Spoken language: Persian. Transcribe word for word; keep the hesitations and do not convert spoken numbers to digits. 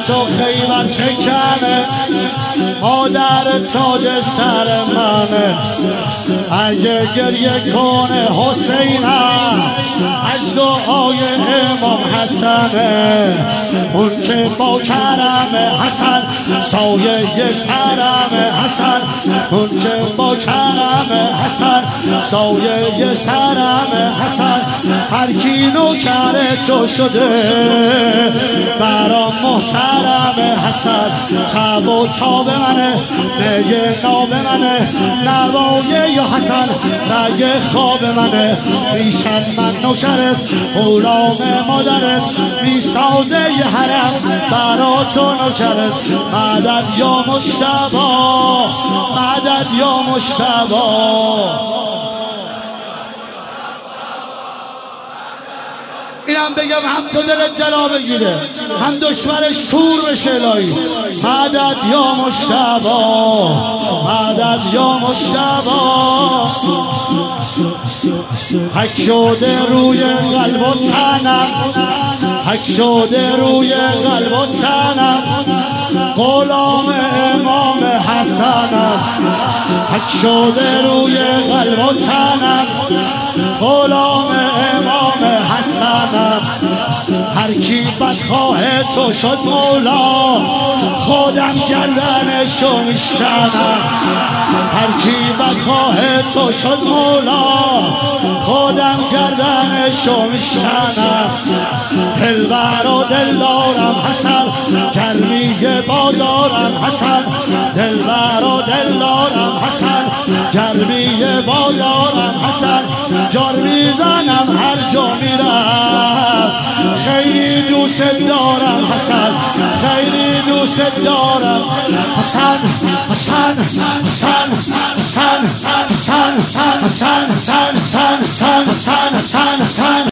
تو خیبر شکنه، مادر تاج سر منه. اگه گریه کنه حسینم از دعای امام حسنه، اون که با کرم حسن سایه سرم حسن، اون که با کرم حسن سایه سرم حسن. هر کی نوکر تو شده برام محترم حسن. تب و تاب منه، میگه ناب منه، نوای یا حسن رگ خواب منه. میشن من نوکرت غلام مادرت، میسازه یه حرم برا تو نوکرت. مدد یا مجتبی، مدد یا مجتبی. اینم بگم هم تو دلت جلا بگیره، هم دشمنش کور بشه الهی. مدد یا مجتبی، مدد یا مجتبی. حک شده روی قلب و تنم، حک شده روی قلب و تنم، غلام امام حسنم. حک شده روی قلب و تنم، غلام امام حسنم. هر کی بدخواه تو شد مولا، خودم گردنشو میشکنم. هر کی بدخواه تو شد مولا، خودم گردنشو میشکنم. دلبر و دلدارم حسن، گرمی بازارم حسن. دلبر و دلدارم حسن، گرمی بازارم حسن. جار میزنم هر جا میرم، خیلی دوست دارم حسن، خیلی دوست دارم حسن. حسن حسن حسن حسن حسن حسن حسن حسن حسن حسن حسن حسن.